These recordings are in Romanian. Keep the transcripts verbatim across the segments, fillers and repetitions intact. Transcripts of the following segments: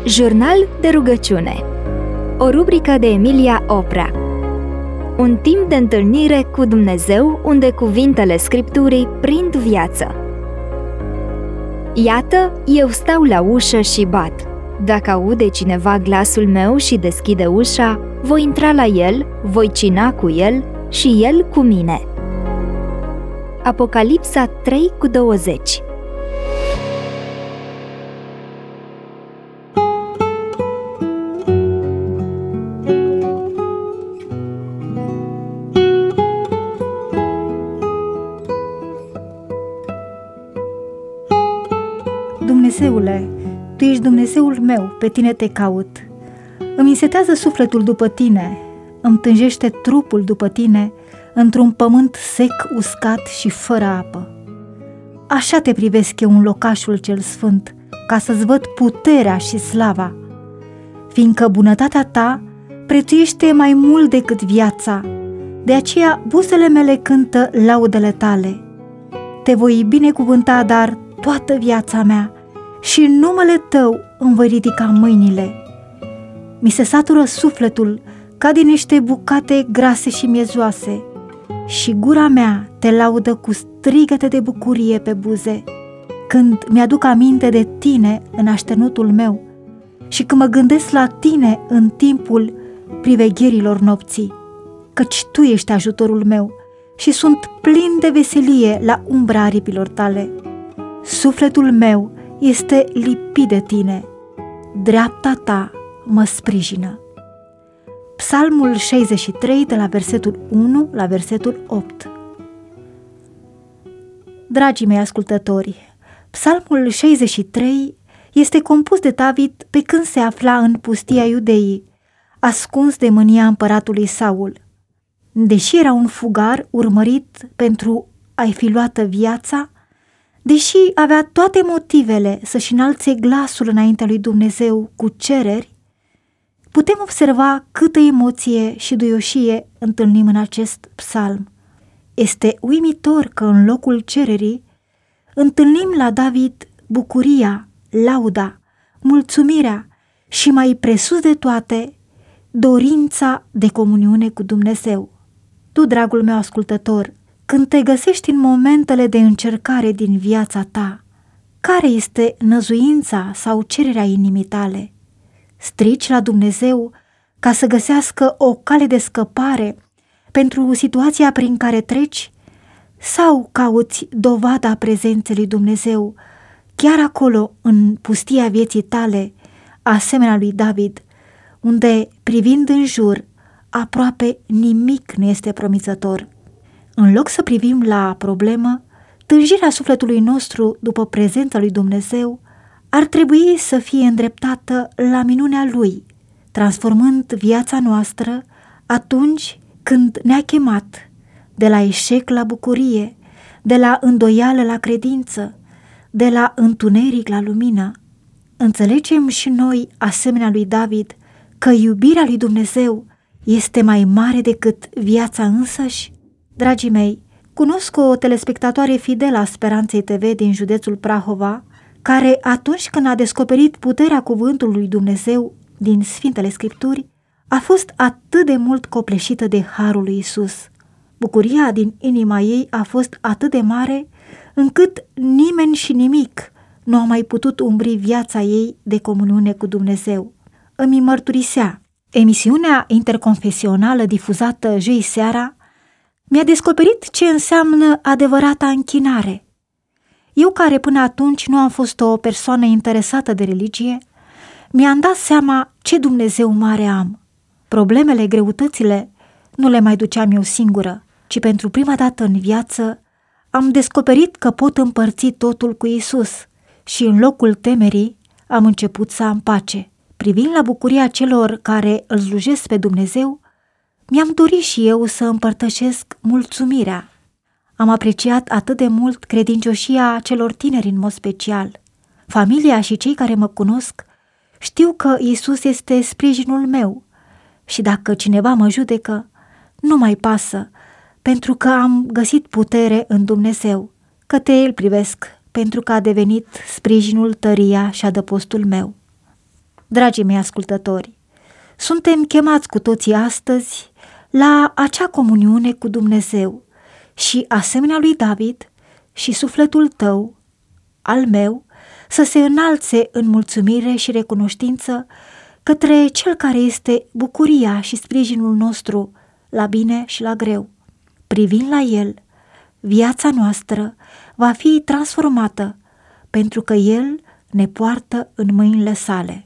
Jurnal de rugăciune. O rubrică de Emilia Oprea. Un timp de întâlnire cu Dumnezeu unde cuvintele Scripturii prind viață. Iată, eu stau la ușă și bat. Dacă aude cineva glasul meu și deschide ușa, voi intra la el, voi cina cu el și el cu mine. Apocalipsa trei cu douăzeci. Dumnezeule, Tu ești Dumnezeul meu, pe Tine te caut. Îmi însetează sufletul după Tine, îmi tânjește trupul după Tine, într-un pământ sec, uscat și fără apă. Așa te privesc eu în locașul cel sfânt, ca să-ți văd puterea și slava. Fiindcă bunătatea Ta prețuiește mai mult decât viața, de aceea buzele mele cântă laudele Tale. Te voi binecuvânta, dar toată viața mea, și în numele Tău îmi voi ridica mâinile. Mi se satură sufletul ca din niște bucate grase și miezoase, și gura mea Te laudă cu strigăte de bucurie pe buze, când mi-aduc aminte de Tine în așternutul meu și când mă gândesc la Tine în timpul privegherilor nopții, căci Tu ești ajutorul meu și sunt plin de veselie la umbra aripilor Tale. Sufletul meu este lipit de Tine, dreapta Ta mă sprijină. Psalmul șaizeci și trei, de la versetul unu la versetul opt. Dragii mei ascultători, Psalmul șaizeci și trei este compus de David pe când se afla în pustia Iudeii, ascuns de mânia împăratului Saul. Deși era un fugar urmărit pentru a-i fi luată viața, deși avea toate motivele să-și înalțe glasul înaintea lui Dumnezeu cu cereri, putem observa câtă emoție și duioșie întâlnim în acest psalm. Este uimitor că în locul cererii întâlnim la David bucuria, lauda, mulțumirea și, mai presus de toate, dorința de comuniune cu Dumnezeu. Tu, dragul meu ascultător, când te găsești în momentele de încercare din viața ta, care este năzuința sau cererea inimii tale? Strici la Dumnezeu ca să găsească o cale de scăpare pentru situația prin care treci? Sau cauți dovada prezenței lui Dumnezeu chiar acolo, în pustia vieții tale, asemenea lui David, unde, privind în jur, aproape nimic nu este promițător? În loc să privim la problemă, tânjirea sufletului nostru după prezența lui Dumnezeu ar trebui să fie îndreptată la minunea Lui, transformând viața noastră atunci când ne-a chemat, de la eșec la bucurie, de la îndoială la credință, de la întuneric la lumină. Înțelegem și noi, asemenea lui David, că iubirea lui Dumnezeu este mai mare decât viața însăși? Dragii mei, cunosc o telespectatoare fidelă a Speranței T V din județul Prahova, care atunci când a descoperit puterea cuvântului lui Dumnezeu din Sfintele Scripturi, a fost atât de mult copleșită de harul lui Isus. Bucuria din inima ei a fost atât de mare, încât nimeni și nimic nu a mai putut umbri viața ei de comuniune cu Dumnezeu. Îmi mărturisea: emisiunea interconfesională difuzată joi seara mi-a descoperit ce înseamnă adevărata închinare. Eu, care până atunci nu am fost o persoană interesată de religie, mi-am dat seama ce Dumnezeu mare am. Problemele, greutățile nu le mai duceam eu singură, ci pentru prima dată în viață am descoperit că pot împărți totul cu Isus și în locul temerii am început să am pace. Privind la bucuria celor care îl slujesc pe Dumnezeu, mi-am dorit și eu să împărtășesc mulțumirea. Am apreciat atât de mult credincioșia celor tineri în mod special. Familia și cei care mă cunosc știu că Iisus este sprijinul meu și dacă cineva mă judecă, nu mai pasă, pentru că am găsit putere în Dumnezeu. Către El privesc, pentru că a devenit sprijinul, tăria și adăpostul meu. Dragii mei ascultători, suntem chemați cu toții astăzi la acea comuniune cu Dumnezeu și, asemenea lui David, și sufletul tău, al meu, să se înalțe în mulțumire și recunoștință către Cel care este bucuria și sprijinul nostru la bine și la greu. Privind la El, viața noastră va fi transformată, pentru că El ne poartă în mâinile sale.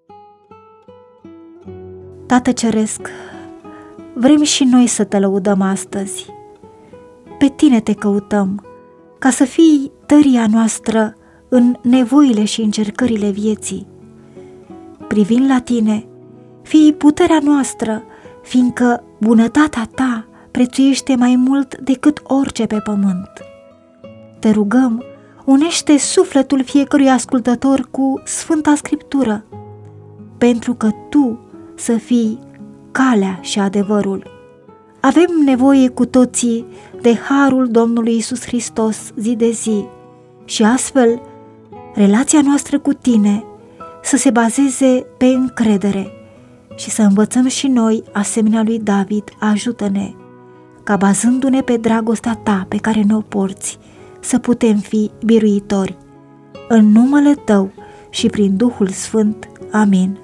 Tată Ceresc, vrem și noi să te lăudăm astăzi. Pe tine te căutăm, ca să fii tăria noastră în nevoile și încercările vieții. Privind la tine, fii puterea noastră, fiindcă bunătatea ta prețuiește mai mult decât orice pe pământ. Te rugăm, unește sufletul fiecărui ascultător cu Sfânta Scriptură, pentru că tu să fii calea și adevărul. Avem nevoie cu toții de harul Domnului Iisus Hristos zi de zi și astfel relația noastră cu tine să se bazeze pe încredere și să învățăm și noi, asemenea lui David, ajută-ne, ca bazându-ne pe dragostea ta pe care ne-o porți, să putem fi biruitori. În numele tău și prin Duhul Sfânt. Amin.